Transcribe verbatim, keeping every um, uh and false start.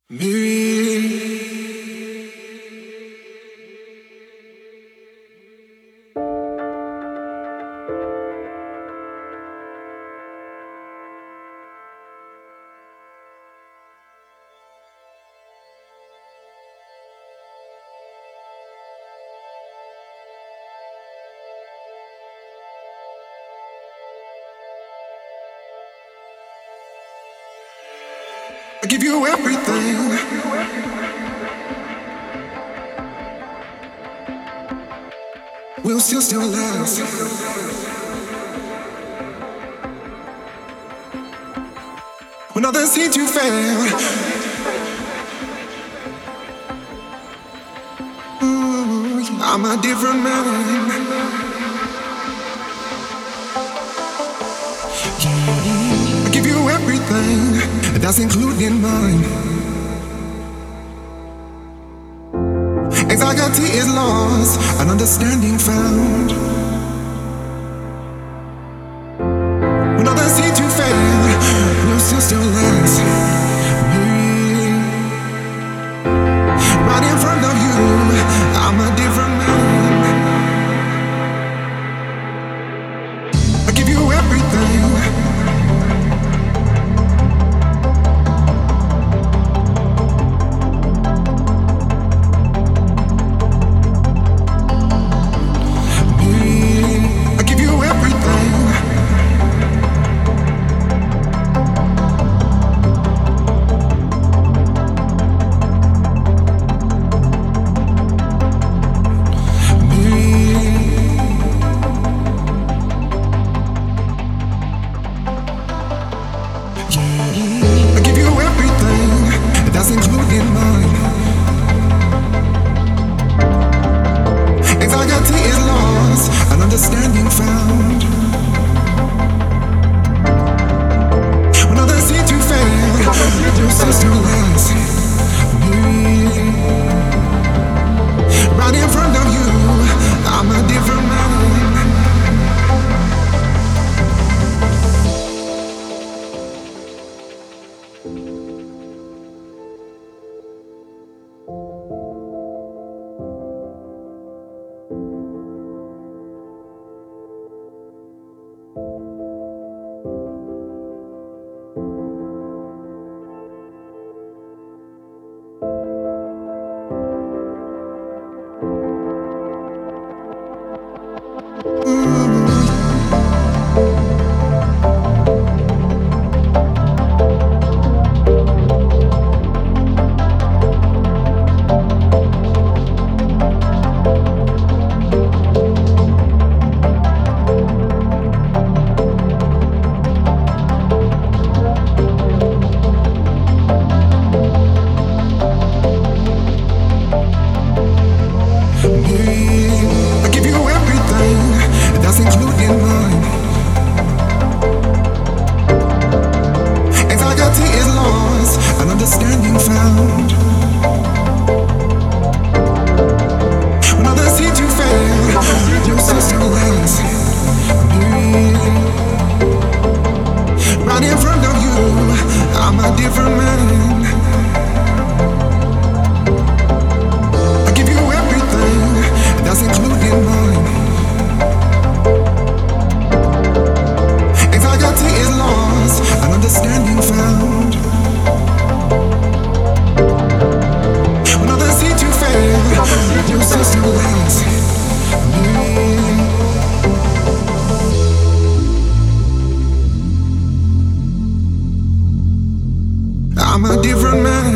I give you everything. We'll still still last. When others seem to fail, ooh, I'm a different man. I give you everything, that's including mine. Anxiety is lost, and understanding found. When others seem to fail, we'll still still last. Right in front of you, I'm a different man. I give you everything. Understanding found. When others seem to fail, your sister lies. Right in front of you, I'm a different man. I give you everything, that's including mine. Anxiety is lost, and understanding found. When others seem to fail, your sister lies. Right in front of you, I'm a different man. That's including mine. Anxiety is lost, and understanding found. When others seem to fail, your sister lies. I'm a different man.